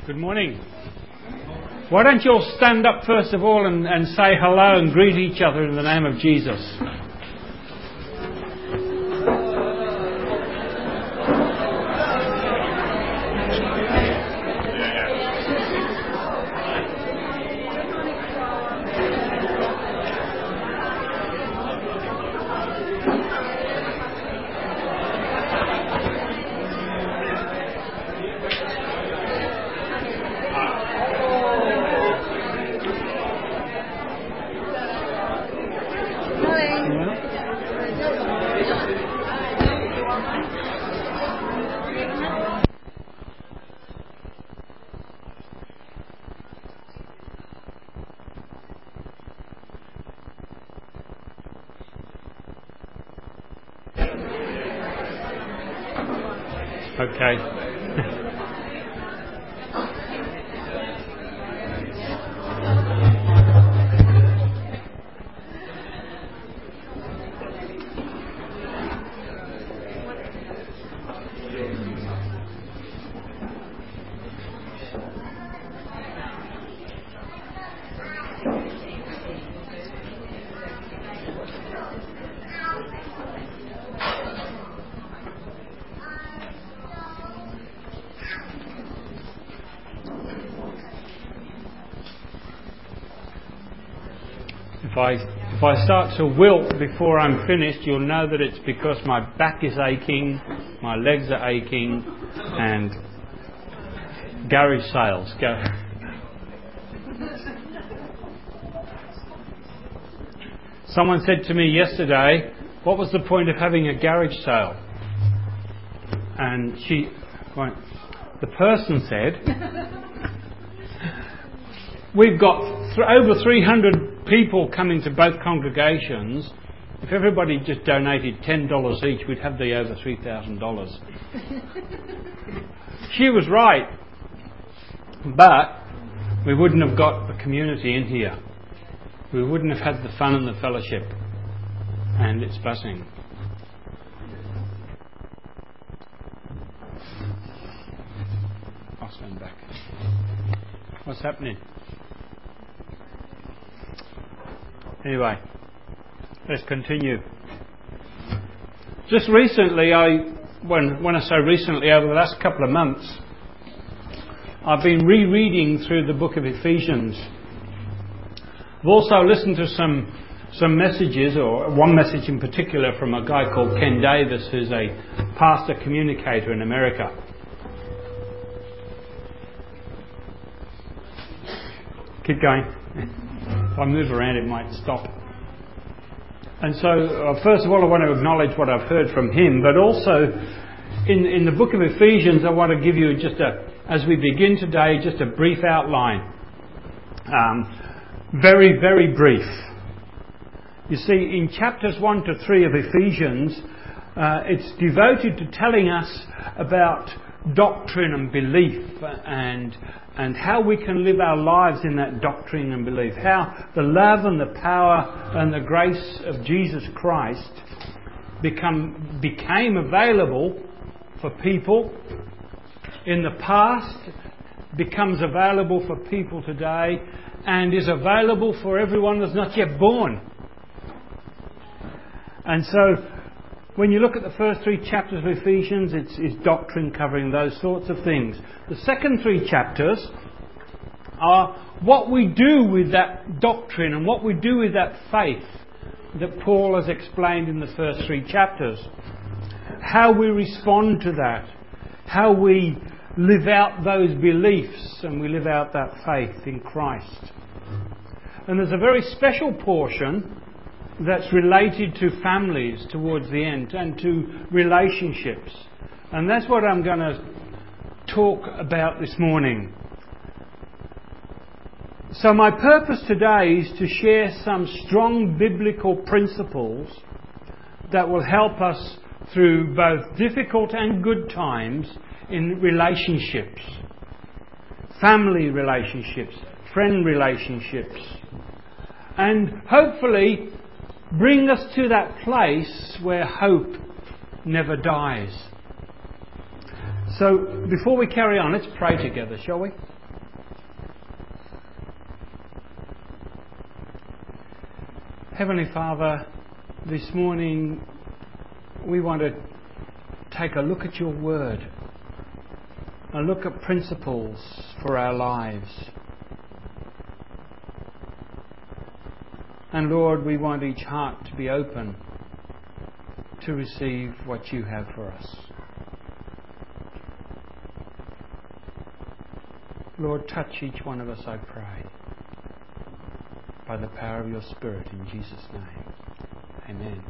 Good morning. Why don't you all stand up first of all and say hello and greet each other in the name of Jesus. Okay. If I start to wilt before I'm finished, you'll know that it's because my back is aching, my legs are aching, and garage sales go. Someone said to me yesterday, what was the point of having a garage sale? And the person said, we've got over 300 people coming to both congregations. If everybody just donated $10 each, we'd have the over $3,000. She was right, but we wouldn't have got the community in here. We wouldn't have had the fun and the fellowship, and it's buzzing. I'll stand back. What's happening? Anyway, let's continue. Just recently, when I say recently, over the last couple of months, I've been rereading through the book of Ephesians. I've also listened to some messages, or one message in particular from a guy called Ken Davis, who's a pastor communicator in America. Keep going. If I move around, it might stop. And so, first of all, I want to acknowledge what I've heard from him, but also in the book of Ephesians, I want to give you as we begin today, just a brief outline. Very, very brief. You see, in chapters 1 to 3 of Ephesians, it's devoted to telling us about doctrine and belief and how we can live our lives in that doctrine and belief. How the love and the power and the grace of Jesus Christ became available for people in the past, becomes available for people today, and is available for everyone that's not yet born. And so, when you look at the first 3 chapters of Ephesians, it's doctrine covering those sorts of things. The second 3 chapters are what we do with that doctrine and what we do with that faith that Paul has explained in the first 3 chapters. How we respond to that. How we live out those beliefs and we live out that faith in Christ. And there's a very special portion that's related to families towards the end and to relationships. And that's what I'm going to talk about this morning. So my purpose today is to share some strong biblical principles that will help us through both difficult and good times in relationships. Family relationships, friend relationships. And hopefully bring us to that place where hope never dies. So, before we carry on, let's pray together, shall we? Heavenly Father, this morning we want to take a look at your word, a look at principles for our lives. And Lord, we want each heart to be open to receive what you have for us. Lord, touch each one of us, I pray, by the power of your Spirit, in Jesus' name. Amen.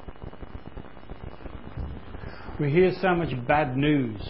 We hear so much bad news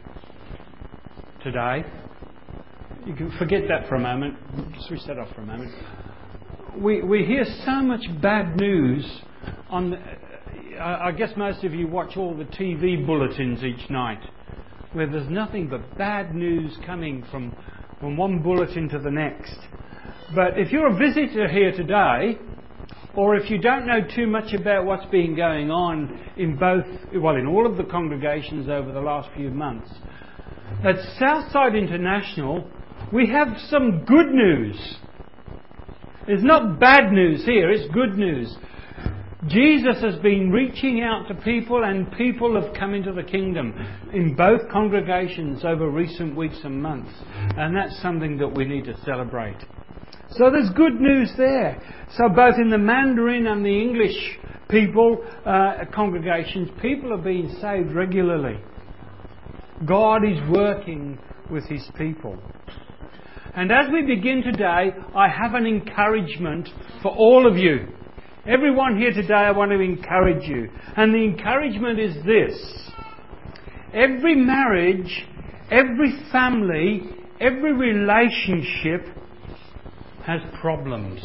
today. You can forget that for a moment. Switch that off for a moment. We hear so much bad news on... I guess most of you watch all the TV bulletins each night, where there's nothing but bad news coming from one bulletin to the next. But if you're a visitor here today, or if you don't know too much about what's been going on in all of the congregations over the last few months, at Southside International, we have some good news. It's not bad news here, it's good news. Jesus has been reaching out to people, and people have come into the kingdom in both congregations over recent weeks and months. And that's something that we need to celebrate. So there's good news there. So both in the Mandarin and the English congregations, people are being saved regularly. God is working with His people. And as we begin today, I have an encouragement for all of you. Everyone here today, I want to encourage you. And the encouragement is this. Every marriage, every family, every relationship has problems.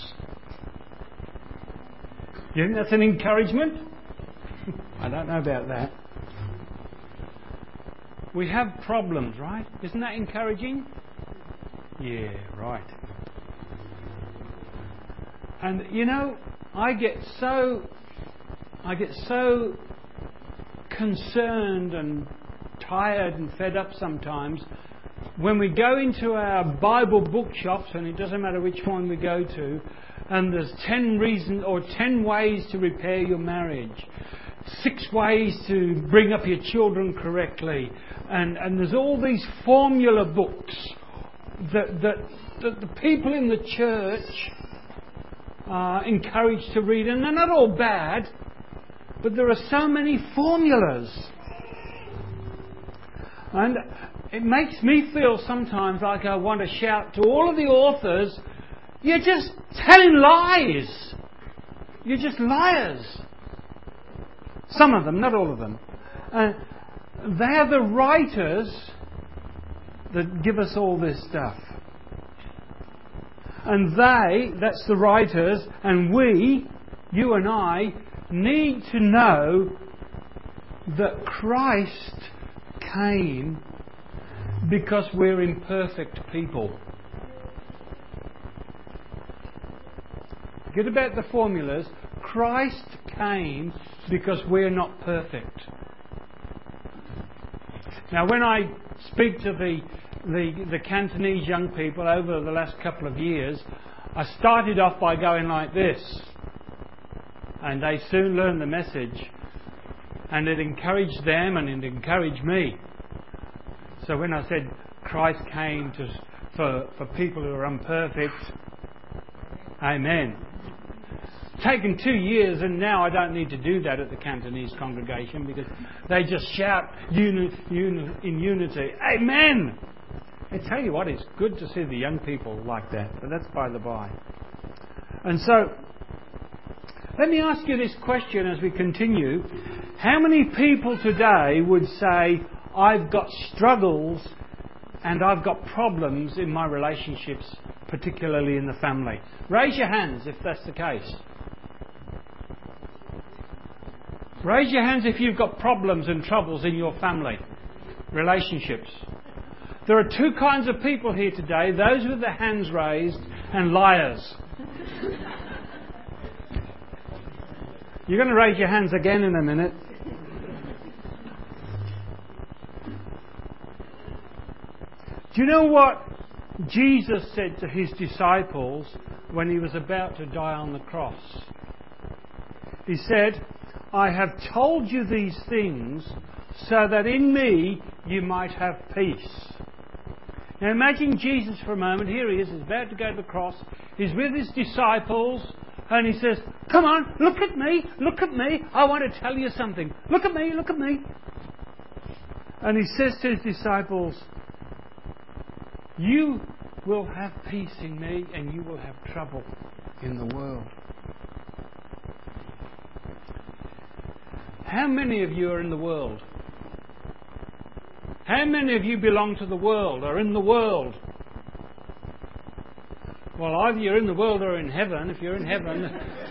You think that's an encouragement? I don't know about that. We have problems, right? Isn't that encouraging? Yeah, right. And you know, I get so concerned and tired and fed up sometimes when we go into our Bible bookshops, and it doesn't matter which one we go to, and there's 10 reasons or 10 ways to repair your marriage, 6 ways to bring up your children correctly, and there's all these formula books that the people in the church are encouraged to read, and they're not all bad, but there are so many formulas. And it makes me feel sometimes like I want to shout to all of the authors, you're just telling lies. You're just liars. Some of them, not all of them. They're the writers that give us all this stuff. And that's the writers, and we, you and I, need to know that Christ came because we're imperfect people. Forget about the formulas. Christ came because we're not perfect. Now, when I speak to the Cantonese young people over the last couple of years, I started off by going like this, and they soon learned the message, and it encouraged them and it encouraged me. So when I said Christ came for people who are imperfect, amen. It's taken 2 years, and now I don't need to do that at the Cantonese congregation because they just shout in unity, amen. I tell you what, it's good to see the young people like that, but that's by the by. And so, let me ask you this question as we continue. How many people today would say, I've got struggles and I've got problems in my relationships, particularly in the family? Raise your hands if that's the case. Raise your hands if you've got problems and troubles in your family, relationships. There are 2 kinds of people here today, those with their hands raised and liars. You're going to raise your hands again in a minute. Do you know what Jesus said to his disciples when he was about to die on the cross? He said, I have told you these things so that in me you might have peace. Now imagine Jesus for a moment. Here he is, he's about to go to the cross. He's with his disciples and he says, come on, look at me, I want to tell you something. Look at me. And he says to his disciples, you will have peace in me and you will have trouble in the world. How many of you are in the world? How many of you belong to the world, are in the world? Well, either you're in the world or in heaven, if you're in heaven.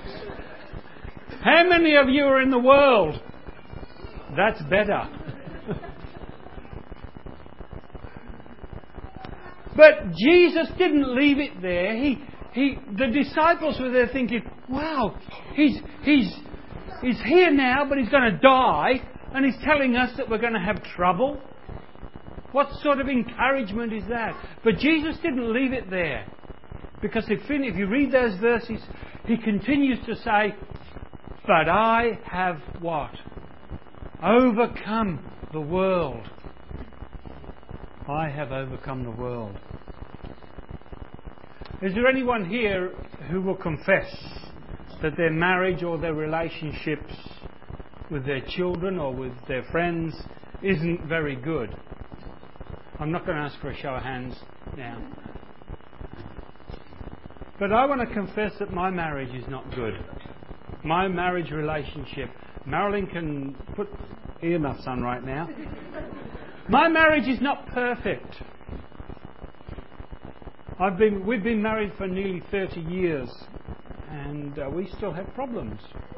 How many of you are in the world? That's better. But Jesus didn't leave it there. The disciples were there thinking, wow, he's here now, but he's going to die, and he's telling us that we're going to have trouble. What sort of encouragement is that? But Jesus didn't leave it there. Because if you read those verses, he continues to say, but I have what? Overcome the world. I have overcome the world. Is there anyone here who will confess that their marriage or their relationships with their children or with their friends isn't very good? I'm not going to ask for a show of hands now. But I want to confess that my marriage is not good. My marriage relationship. Marilyn can put earmuffs on right now. My marriage is not perfect. We've been married for nearly 30 years and we still have problems.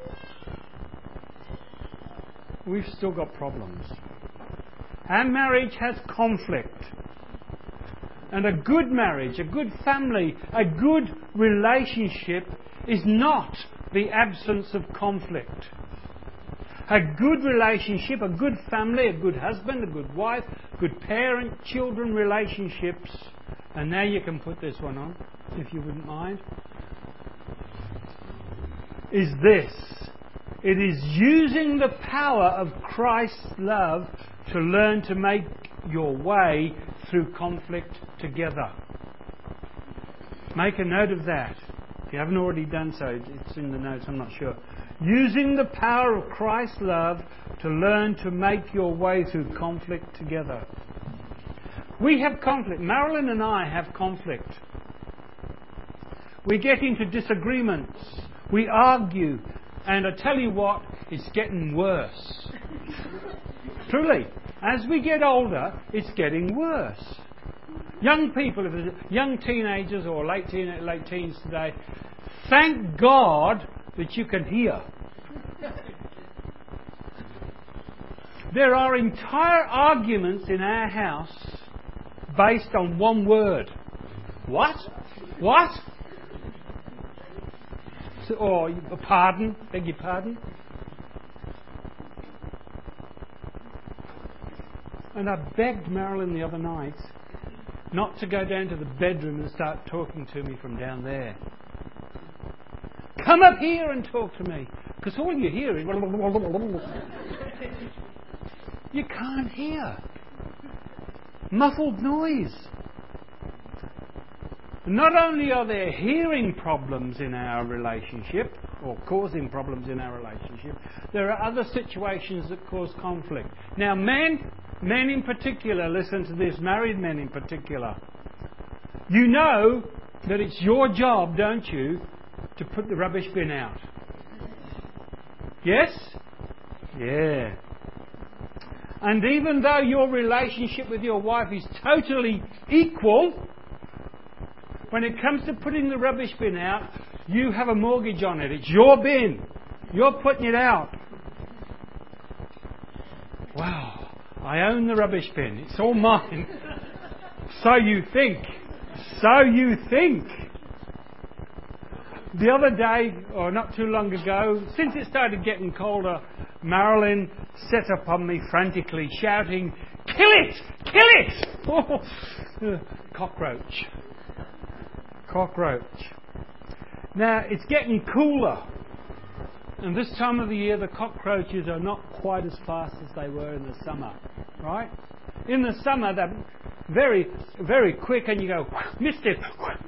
We've still got problems. Our marriage has conflict. And a good marriage, a good family, a good relationship is not the absence of conflict. A good relationship, a good family, a good husband, a good wife, good parent, children relationships. And now you can put this one on, if you wouldn't mind. Is this. It is using the power of Christ's love to learn to make your way through conflict together. Make a note of that. If you haven't already done so, it's in the notes, I'm not sure. Using the power of Christ's love to learn to make your way through conflict together. We have conflict. Marilyn and I have conflict. We get into disagreements. We argue. And I tell you what, it's getting worse. Truly. As we get older, it's getting worse. Young people, young teenagers or late teens today, thank God that you can hear. There are entire arguments in our house based on one word. What? What? Or pardon, beg your pardon. And I begged Marilyn the other night not to go down to the bedroom and start talking to me from down there. Come up here and talk to me. Because all you hear is... You can't hear. Muffled noise. Not only are there hearing problems in our relationship, or causing problems in our relationship, there are other situations that cause conflict. Now, men in particular, listen to this, married men in particular. You know that it's your job, don't you, to put the rubbish bin out? Yes? Yeah. And even though your relationship with your wife is totally equal, when it comes to putting the rubbish bin out, you have a mortgage on it. It's your bin. You're putting it out. Wow, I own the rubbish bin. It's all mine. So you think. So you think. The other day, or not too long ago, since it started getting colder, Marilyn set upon me frantically, shouting, kill it! Kill it! Cockroach. Now, it's getting cooler. And this time of the year, the cockroaches are not quite as fast as they were in the summer. Right? In the summer, they're very, very quick, and you go, missed it.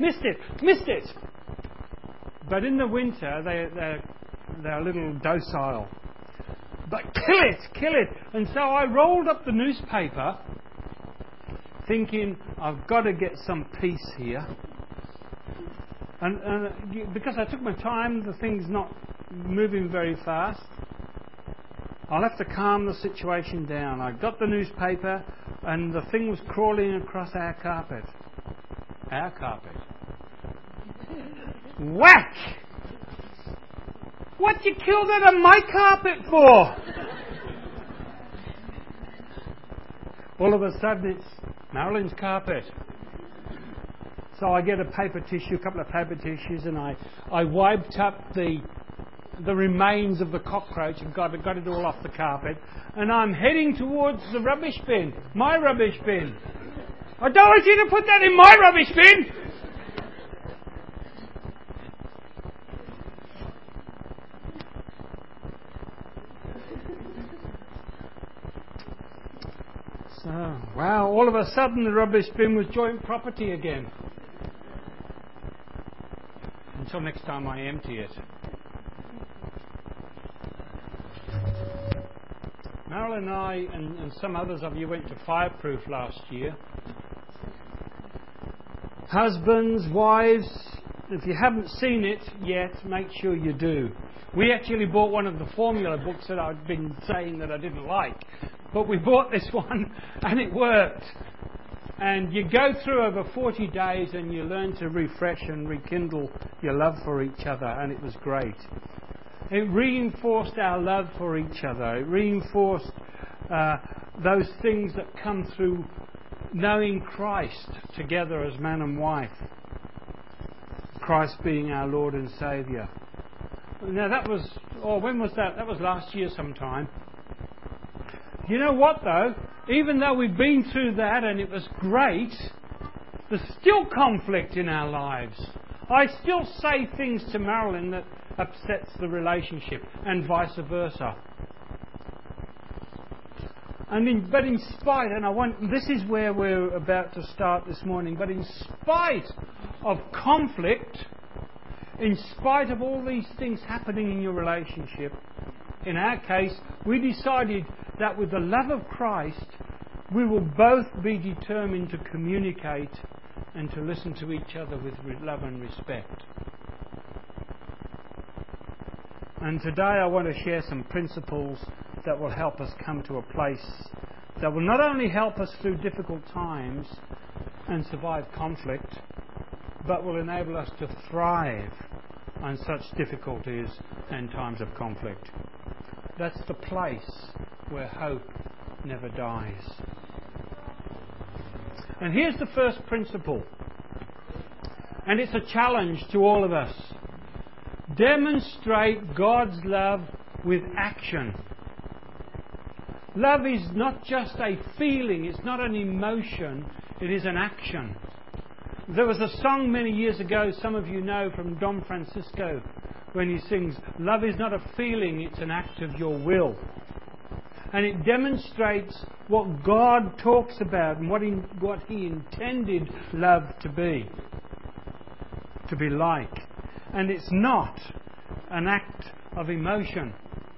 But in the winter, they're a little docile. But kill it. And so I rolled up the newspaper, thinking, I've got to get some peace here. And because I took my time, the thing's not moving very fast. I'll have to calm the situation down. I got the newspaper, and the thing was crawling across our carpet. Whack! What you killed that on my carpet for? All of a sudden it's Marilyn's carpet. So I get a couple of paper tissues, and I wiped up the remains of the cockroach and got it all off the carpet. And I'm heading towards the rubbish bin, my rubbish bin. I don't want you to put that in my rubbish bin! So, wow, all of a sudden the rubbish bin was joint property again. Until next time I empty it. Marilyn and I and some others of you went to Fireproof last year. Husbands, wives, if you haven't seen it yet, make sure you do. We actually bought one of the formula books that I'd been saying that I didn't like. But we bought this one and it worked. And you go through over 40 days and you learn to refresh and rekindle your love for each other, and it was great. It reinforced our love for each other. It reinforced those things that come through knowing Christ together as man and wife. Christ being our Lord and Saviour. Now when was that? That was last year sometime. You know what though? Even though we've been through that and it was great, there's still conflict in our lives. I still say things to Marilyn that upsets the relationship, and vice versa. But in spite, this is where we're about to start this morning, but in spite of conflict, in spite of all these things happening in your relationship, in our case, we decided that with the love of Christ, we will both be determined to communicate and to listen to each other with love and respect. And today I want to share some principles that will help us come to a place that will not only help us through difficult times and survive conflict, but will enable us to thrive on such difficulties and times of conflict. That's the place where hope never dies. And here's the first principle. And it's a challenge to all of us. Demonstrate God's love with action. Love is not just a feeling, it's not an emotion, it is an action. There was a song many years ago, some of you know, from Don Francisco, when he sings, "Love is not a feeling, it's an act of your will." And it demonstrates what God talks about and what He intended love to be like. And it's not an act of emotion.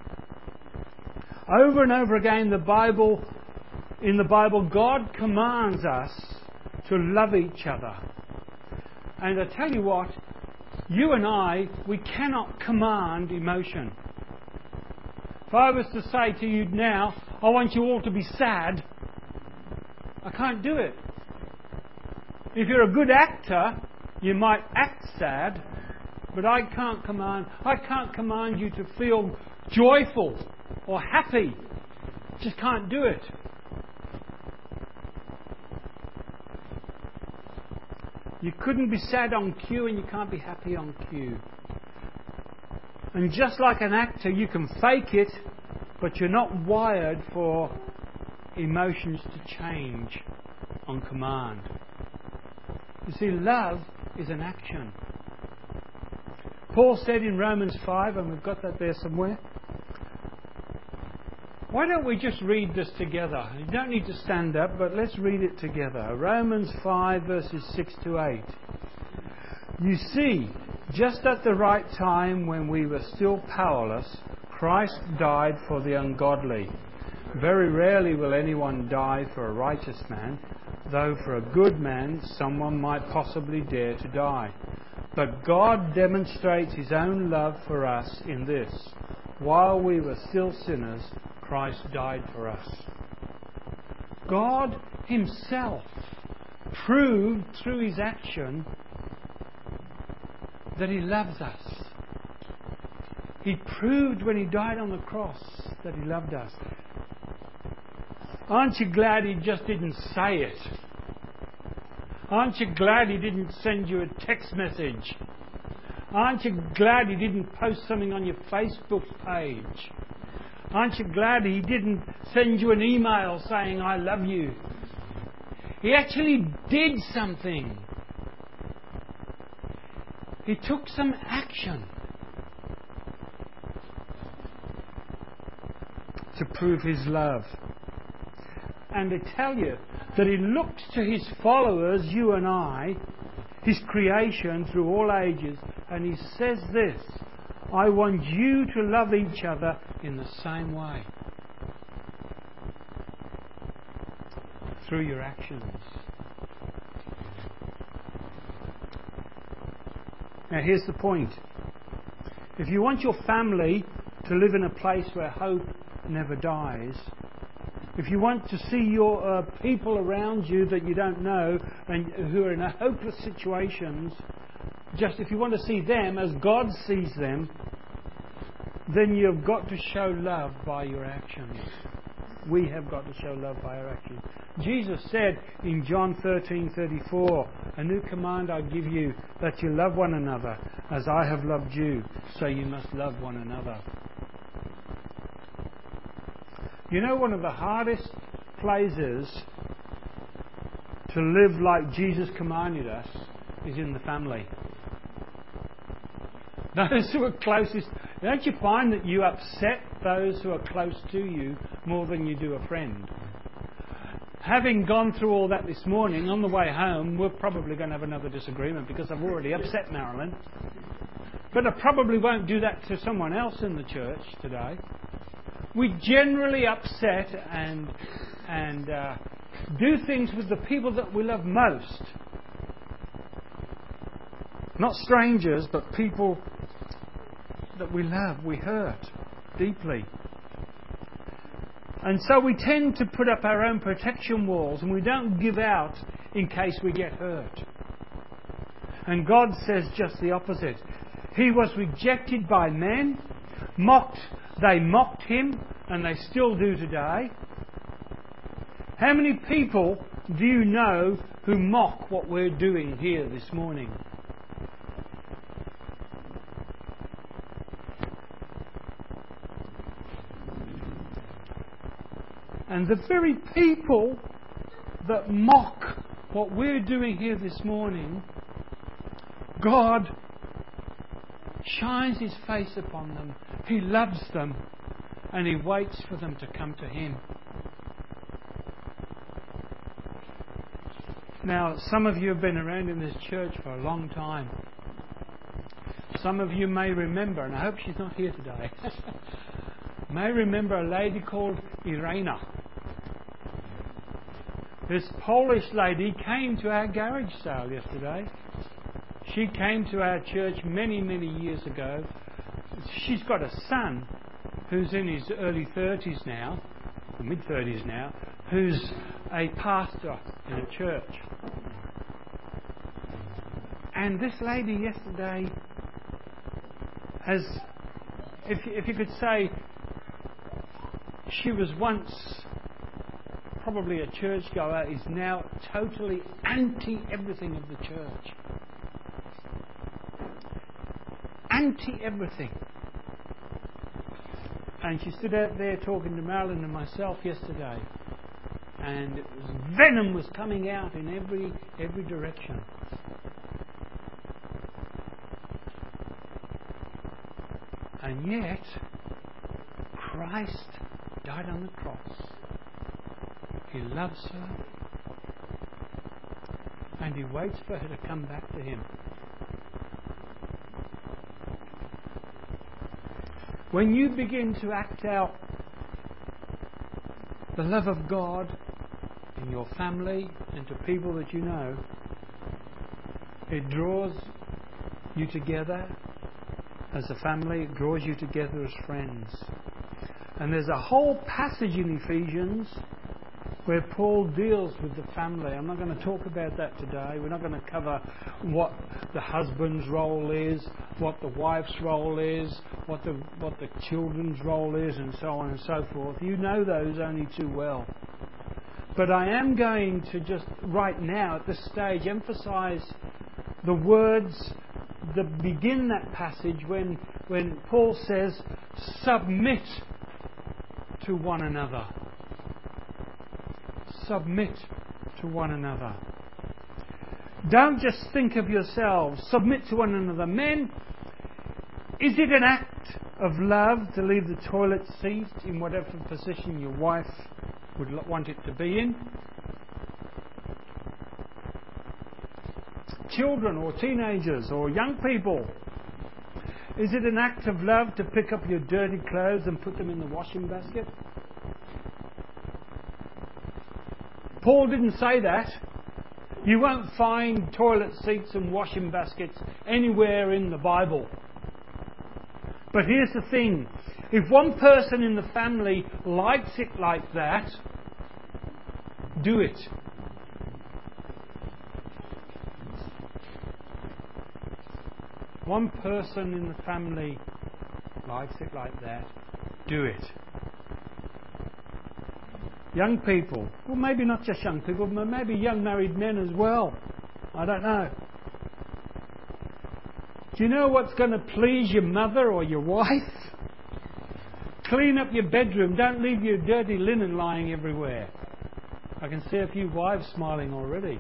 Over and over again in the Bible, God commands us to love each other. And I tell you what, you and I, we cannot command emotion. If I was to say to you now, I want you all to be sad, I can't do it. If you're a good actor, you might act sad, but I can't command you to feel joyful or happy. Just can't do it. You couldn't be sad on cue and you can't be happy on cue. And just like an actor, you can fake it, but you're not wired for emotions to change on command. You see, love is an action. Paul said in Romans 5, and we've got that there somewhere. Why don't we just read this together? You don't need to stand up, but let's read it together. Romans 5 verses 6 to 8. You see, just at the right time when we were still powerless, Christ died for the ungodly. Very rarely will anyone die for a righteous man, though for a good man someone might possibly dare to die. But God demonstrates His own love for us in this: while we were still sinners, Christ died for us. God Himself proved through His action that He loves us. He proved when He died on the cross that He loved us. Aren't you glad He just didn't say it? Aren't you glad He didn't send you a text message? Aren't you glad He didn't post something on your Facebook page? Aren't you glad He didn't send you an email saying, I love you? He actually did something. He took some action to prove His love. And I tell you that He looks to His followers, you and I, His creation through all ages, and He says this: I want you to love each other in the same way. Through your actions. Now here's the point. If you want your family to live in a place where hope never dies, if you want to see your people around you that you don't know and who are in hopeless situations, just if you want to see them as God sees them, then you've got to show love by your actions. We have got to show love by our actions. Jesus said in John 13:34, a new command I give you, that you love one another as I have loved you, so you must love one another. You know, one of the hardest places to live like Jesus commanded us is in the family. Those who are closest, don't you find that you upset those who are close to you more than you do a friend? Having gone through all that this morning, on the way home, we're probably going to have another disagreement because I've already upset Marilyn. But I probably won't do that to someone else in the church today. We generally upset and do things with the people that we love most. Not strangers, but people that we love, we hurt deeply. And so we tend to put up our own protection walls, and we don't give out in case we get hurt. And God says just the opposite. He was rejected by men, mocked. They mocked Him, and they still do today. How many people do you know who mock what we're doing here this morning? And the very people that mock what we're doing here this morning, God shines His face upon them. He loves them, and He waits for them to come to Him. Now, some of you have been around in this church for a long time. Some of you may remember, and I hope she's not here today, may remember a lady called Irena. This Polish lady came to our garage sale yesterday. She came to our church many, many years ago. She's got a son who's in his early 30s now, or mid-30s now, who's a pastor in a church. And this lady yesterday has, if you could say, she was once probably a churchgoer, is now totally anti-everything of the church. Anti-everything. And she stood out there talking to Marilyn and myself yesterday. and venom was coming out in every direction. And yet, Christ died on the cross. He loves her, and He waits for her to come back to Him. When you begin to act out the love of God in your family and to people that you know, it draws you together as a family, it draws you together as friends. And there's a whole passage in Ephesians where Paul deals with the family. I'm not going to talk about that today. We're not going to cover what the husband's role is, what the wife's role is, what the children's role is, and so on and so forth. You know those only too well. But I am going to just right now at this stage emphasize the words that begin that passage when Paul says, submit to one another. Submit to one another. Don't just think of yourselves. Submit to one another. Men, is it an act of love to leave the toilet seat in whatever position your wife would want it to be in? Children or teenagers or young people, is it an act of love to pick up your dirty clothes and put them in the washing basket? Paul didn't say that. You won't find toilet seats and washing baskets anywhere in the Bible. But here's the thing. If one person in the family likes it like that, do it. One person in the family likes it like that, do it. Young people, well, maybe not just young people, but maybe young married men as well. I don't know. Do you know what's going to please your mother or your wife? Clean up your bedroom. Don't leave your dirty linen lying everywhere. I can see a few wives smiling already.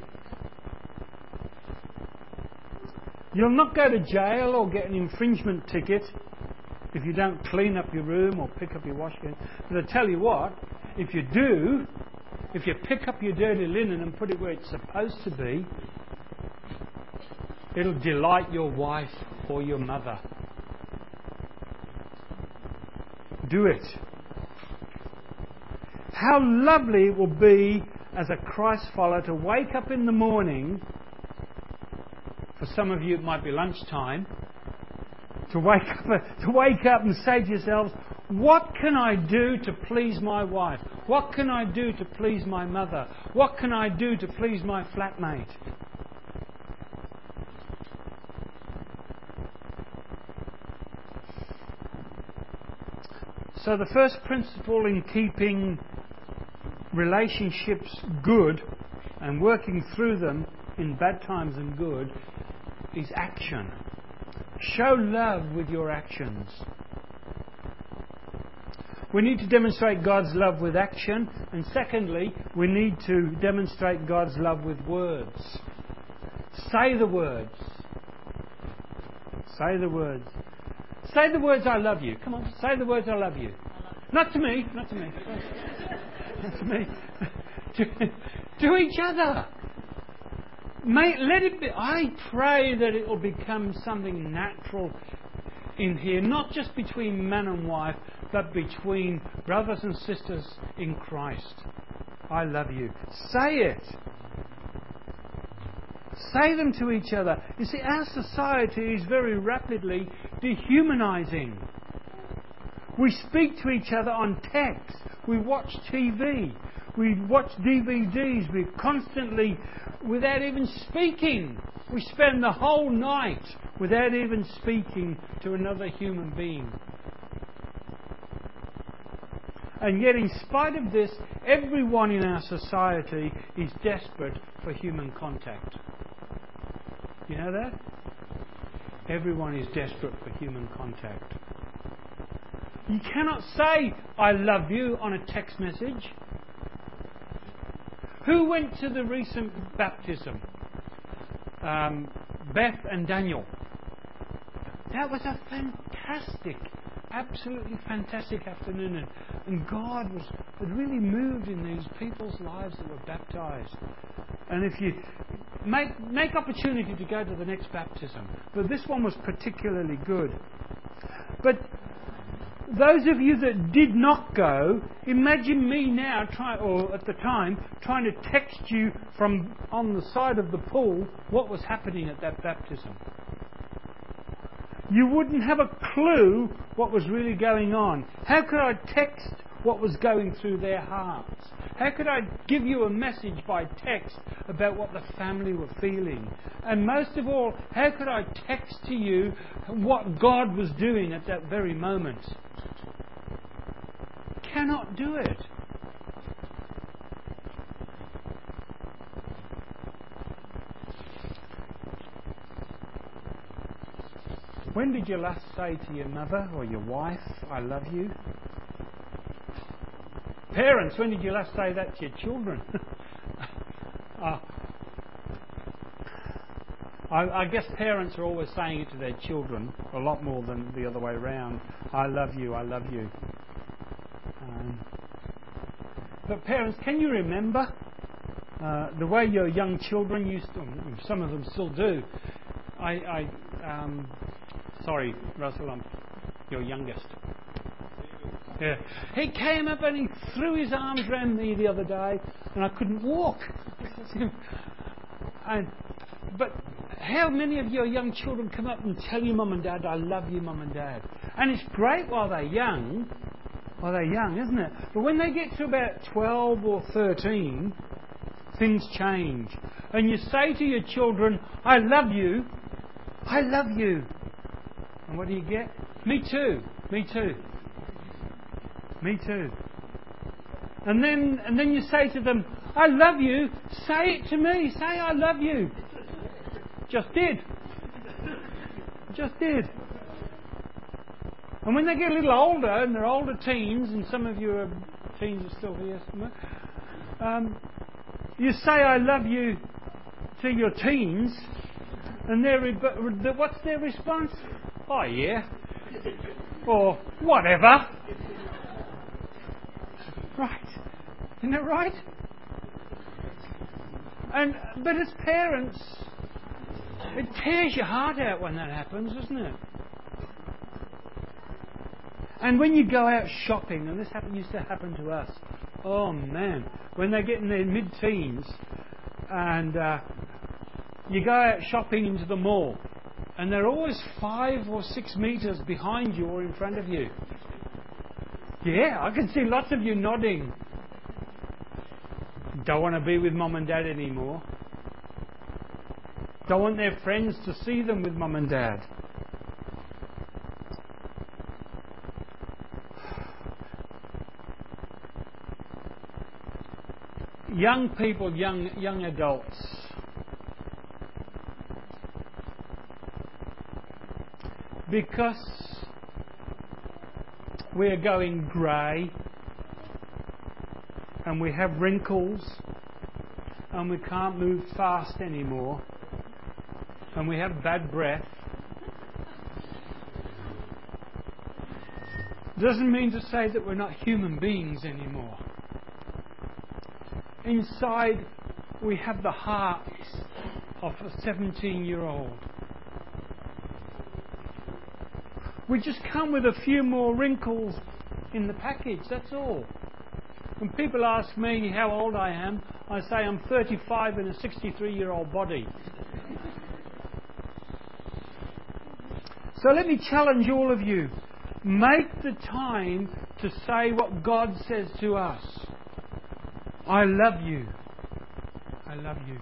You'll not go to jail or get an infringement ticket if you don't clean up your room or pick up your washing. But I tell you what, if you do, if you pick up your dirty linen and put it where it's supposed to be, it'll delight your wife or your mother. Do it. How lovely it will be as a Christ follower to wake up in the morning. For some of you it might be lunchtime. To wake up and say to yourselves, what can I do to please my wife? What can I do to please my mother? What can I do to please my flatmate? So the first principle in keeping relationships good and working through them in bad times and good is action. Show love with your actions. We need to demonstrate God's love with action, and secondly, we need to demonstrate God's love with words. Say the words. Say the words. Say the words, I love you. Come on, say the words, I love you. Not to me, not to me. Not to me. To each other. Let it be. I pray that it will become something natural in here, not just between man and wife, but between brothers and sisters in Christ. I love you. Say it. Say them to each other. You see, our society is very rapidly dehumanizing. We speak to each other on text. We watch TV. We watch DVDs. We're constantly, without even speaking, we spend the whole night without even speaking to another human being. And yet, in spite of this, everyone in our society is desperate for human contact. You know that? Everyone is desperate for human contact. You cannot say, I love you on a text message. Who went to the recent baptism? Beth and Daniel. That was a fantastic, absolutely fantastic afternoon, and God had really moved in these people's lives that were baptised. And if you make opportunity to go to the next baptism, but this one was particularly good. But those of you that did not go, imagine me now, or at the time, trying to text you from on the side of the pool what was happening at that baptism. You wouldn't have a clue what was really going on. How could I text what was going through their hearts? How could I give you a message by text about what the family were feeling? And most of all, how could I text to you what God was doing at that very moment? Cannot do it. When did you last say to your mother or your wife, "I love you"? Parents, when did you last say that to your children? I guess parents are always saying it to their children a lot more than the other way around. "I love you, I love you." But parents, can you remember the way your young children used to, some of them still do. Sorry, Russell, I'm your youngest. Yeah. He came up and he threw his arms around me the other day and I couldn't walk. But how many of your young children come up and tell you, "Mum and Dad, I love you, Mum and Dad"? And it's great while they're young. Well, they're young, isn't it? But when they get to about 12 or 13, things change. And you say to your children, "I love you. I love you." And what do you get? "Me too. Me too. Me too." And then you say to them, "I love you. Say it to me. Say I love you." Just did. Just did. And when they get a little older, and they're older teens, and some of you teens are still here somewhere, you say "I love you" to your teens, and what's their response? "Oh yeah," or "whatever." Right? Isn't that right? But as parents, it tears your heart out when that happens, doesn't it? And when you go out shopping, and this used to happen to us, oh man, when they get in their mid-teens, and you go out shopping into the mall, and they're always 5 or 6 metres behind you or in front of you. Yeah, I can see lots of you nodding. Don't want to be with Mum and Dad anymore. Don't want their friends to see them with Mum and Dad. Young people, young adults, because we are going grey and we have wrinkles and we can't move fast anymore and we have bad breath, doesn't mean to say that we're not human beings anymore. Inside, we have the heart of a 17-year-old. We just come with a few more wrinkles in the package, that's all. When people ask me how old I am, I say I'm 35 in a 63-year-old body. So let me challenge all of you. Make the time to say what God says to us. "I love you. I love you."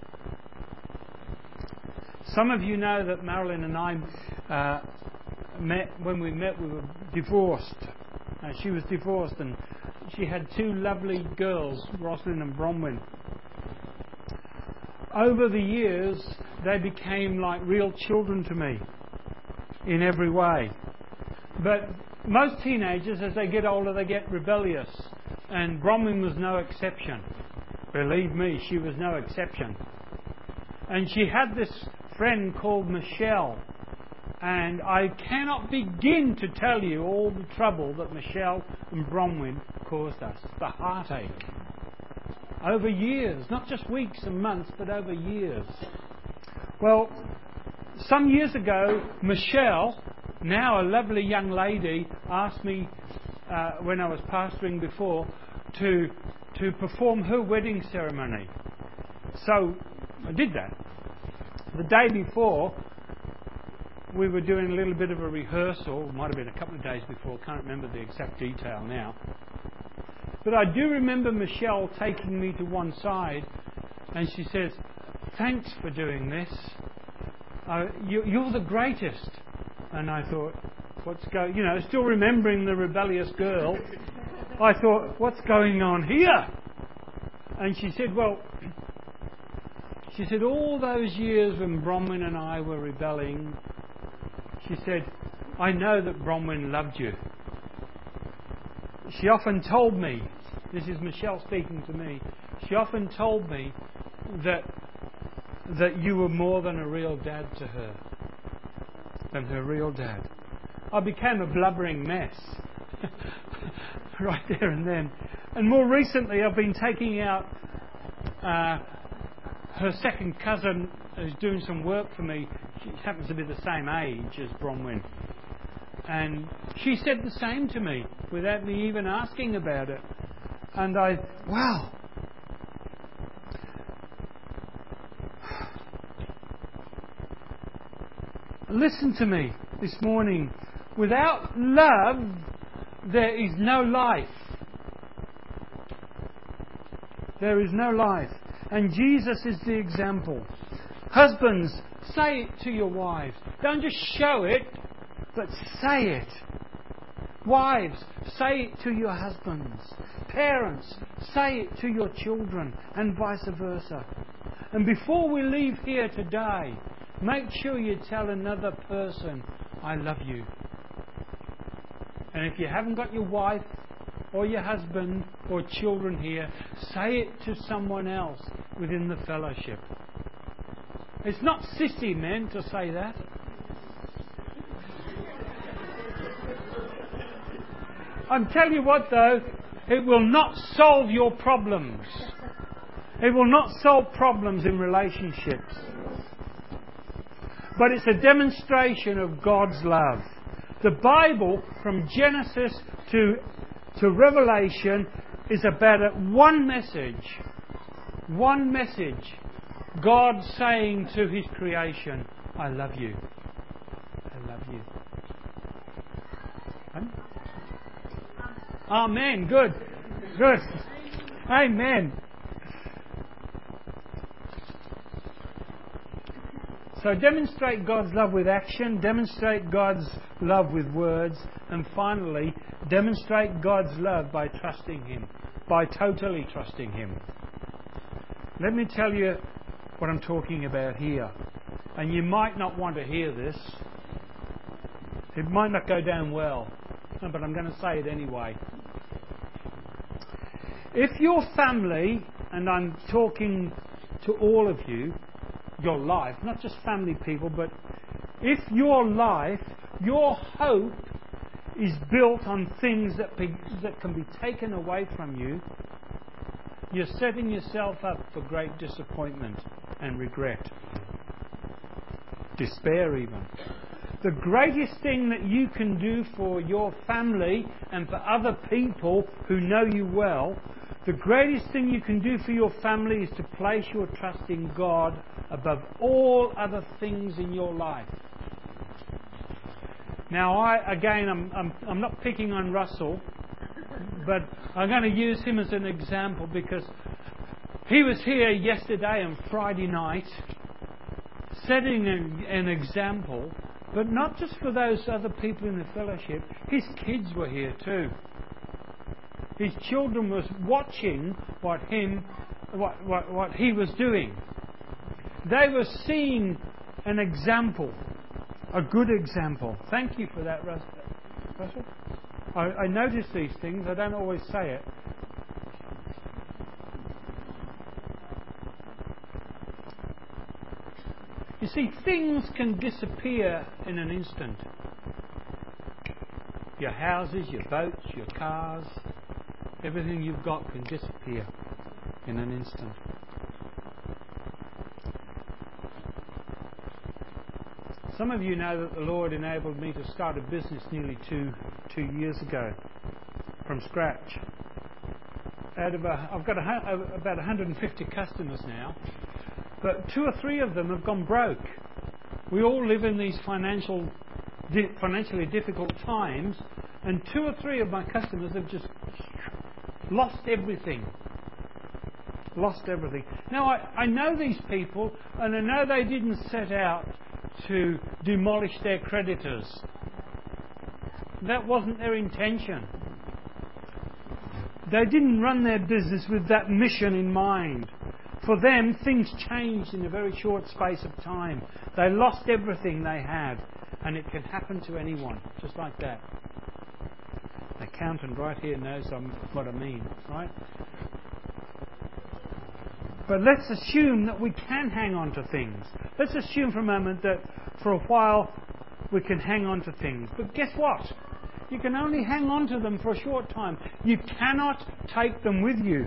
Some of you know that Marilyn and I when we met, we were divorced. She was divorced and she had 2 lovely girls, Roslyn and Bronwyn. Over the years, they became like real children to me in every way. But most teenagers, as they get older, they get rebellious. And Bronwyn was no exception. Believe me, she was no exception. And she had this friend called Michelle. And I cannot begin to tell you all the trouble that Michelle and Bronwyn caused us. The heartache. Over years, not just weeks and months, but over years. Well, some years ago, Michelle, now a lovely young lady, asked me, when I was pastoring before, to perform her wedding ceremony. So I did that. The day before, we were doing a little bit of a rehearsal. Might have been a couple of days before. Can't remember the exact detail now. But I do remember Michelle taking me to one side, and she says, "Thanks for doing this. You're the greatest." And I thought, still remembering the rebellious girl, I thought, what's going on here? And she said, all those years when Bronwyn and I were rebelling, she said, I know that Bronwyn loved you. She often told me, this is Michelle speaking to me, she often told me that you were more than a real dad to her. Than her real dad. I became a blubbering mess. Right there and then. And more recently I've been taking out her second cousin who's doing some work for me. She happens to be the same age as Bronwyn. And she said the same to me without me even asking about it. And wow. Listen to me this morning. Without love, there is no life. There is no life. And Jesus is the example. Husbands, say it to your wives. Don't just show it, but say it. Wives, say it to your husbands. Parents, say it to your children, and vice versa. And before we leave here today, make sure you tell another person, I love you. And if you haven't got your wife or your husband or children here, say it to someone else within the fellowship. It's not sissy, men, to say that. I'm telling you what, though, it will not solve your problems. It will not solve problems in relationships. But it's a demonstration of God's love. The Bible, from Genesis to Revelation, is about one message. One message. God saying to His creation, I love you. I love you. Amen. Good. Good. Amen. So demonstrate God's love with action, demonstrate God's love with words, and finally, demonstrate God's love by trusting Him, by totally trusting Him. Let me tell you what I'm talking about here. And you might not want to hear this. It might not go down well, but I'm going to say it anyway. If your family, and I'm talking to all of you, your life, not just family people, but if your life, your hope is built on things that can be taken away from you, you're setting yourself up for great disappointment and regret. Despair even. The greatest thing that you can do for your family and for other people who know you well, the greatest thing you can do for your family is to place your trust in God above all other things in your life. Now, I'm not picking on Russell, but I'm going to use him as an example because he was here yesterday on Friday night setting an example, but not just for those other people in the fellowship. His kids were here too. His children was watching what he was doing. They were seeing an example, a good example. Thank you for that, Russell. I notice these things. I don't always say it. You see, things can disappear in an instant. Your houses, your boats, your cars, everything you've got can disappear in an instant. Some of you know that the Lord enabled me to start a business nearly two years ago from scratch. I've got about 150 customers now, but 2 or 3 of them have gone broke. We all live in these financially difficult times, and 2 or 3 of my customers have just lost everything. Now, I know these people, and I know they didn't set out to demolish their creditors. That wasn't their intention. They didn't run their business with that mission in mind. For them, things changed in a very short space of time. They lost everything they had, and it can happen to anyone, just like that. The accountant right here knows what I mean, right? But let's assume that we can hang on to things. Let's assume for a moment that for a while we can hang on to things. But guess what? You can only hang on to them for a short time. You cannot take them with you.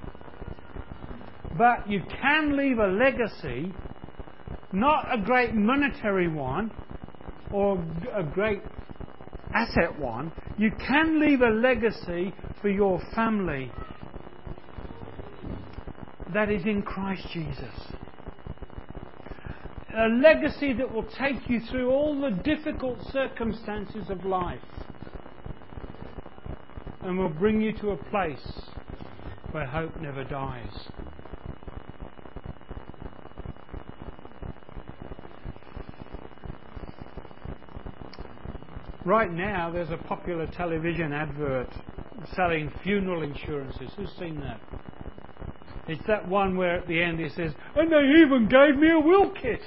But you can leave a legacy, not a great monetary one or a great asset one. You can leave a legacy for your family that is in Christ Jesus. A legacy that will take you through all the difficult circumstances of life and will bring you to a place where hope never dies. Right now there's a popular television advert selling funeral insurances. Who's seen that? It's that one where at the end it says, and they even gave me a will kit.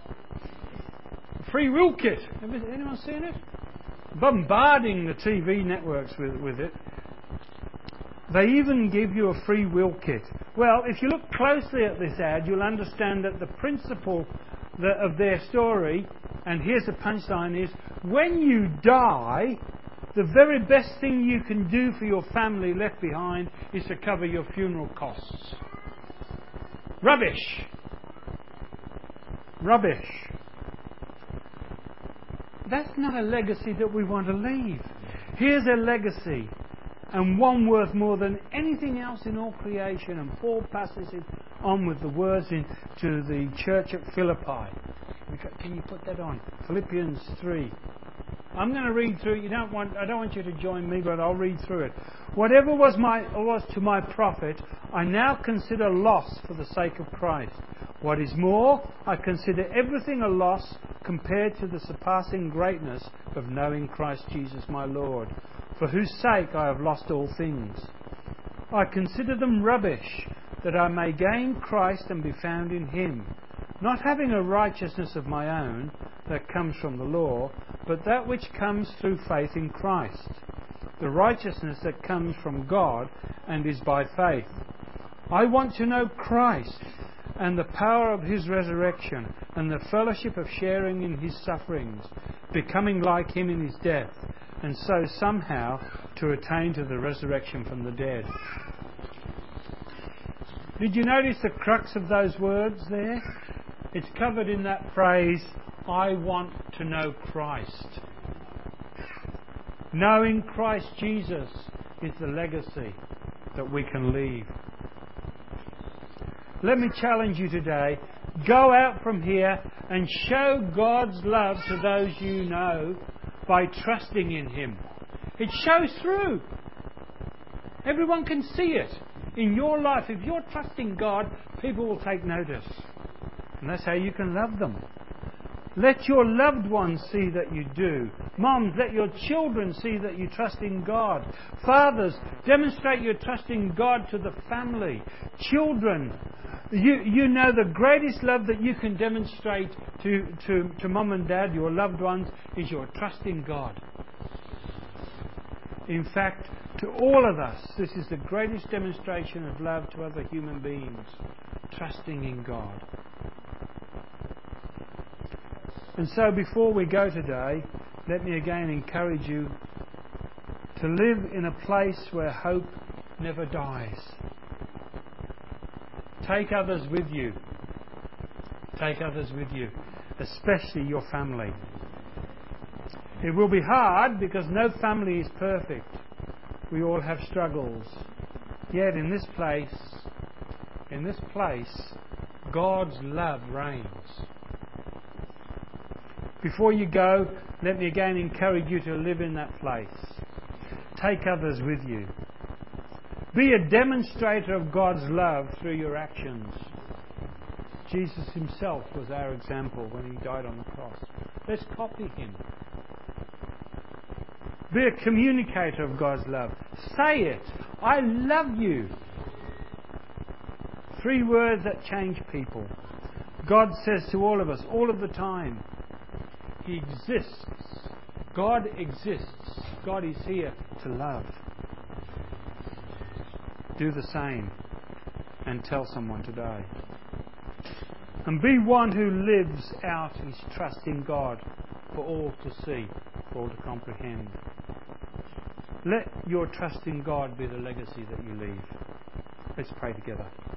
A free will kit. Have anyone seen it? Bombarding the TV networks with it. They even give you a free will kit. Well, if you look closely at this ad, you'll understand that the principle of their story, and here's the punchline, is when you die, the very best thing you can do for your family left behind is to cover your funeral costs. Rubbish. That's not a legacy that we want to leave. Here's a legacy, and one worth more than anything else in all creation. And Paul passes it on with the words to the church at Philippi. Can you put that on? Philippians 3. I'm going to read through it. I don't want you to join me, but I'll read through it. Whatever was to my profit, I now consider loss for the sake of Christ. What is more, I consider everything a loss compared to the surpassing greatness of knowing Christ Jesus my Lord, for whose sake I have lost all things. I consider them rubbish, that I may gain Christ and be found in Him, not having a righteousness of my own that comes from the law, but that which comes through faith in Christ, the righteousness that comes from God and is by faith. I want to know Christ and the power of His resurrection and the fellowship of sharing in His sufferings, becoming like Him in His death, and so somehow to attain to the resurrection from the dead. Did you notice the crux of those words there? It's covered in that phrase, I want to know Christ. Knowing Christ Jesus is the legacy that we can leave. Let me challenge you today. Go out from here and show God's love to those you know by trusting in Him. It shows through. Everyone can see it in your life. If you're trusting God, people will take notice. And that's how you can love them. Let your loved ones see that you do. Moms, let your children see that you trust in God. Fathers, demonstrate your trust in God to the family. Children, you know the greatest love that you can demonstrate to mum and dad, your loved ones, is your trust in God. In fact, to all of us, this is the greatest demonstration of love to other human beings, trusting in God. And so before we go today, let me again encourage you to live in a place where hope never dies. Take others with you. Take others with you, especially your family. It will be hard because no family is perfect. We all have struggles. Yet in this place, God's love reigns. Before you go, let me again encourage you to live in that place. Take others with you. Be a demonstrator of God's love through your actions. Jesus himself was our example when he died on the cross. Let's copy him. Be a communicator of God's love. Say it. I love you. 3 words that change people. God says to all of us, all of the time, He exists. God exists. God is here to love. Do the same and tell someone today. And be one who lives out his trust in God for all to see, for all to comprehend. Let your trust in God be the legacy that you leave. Let's pray together.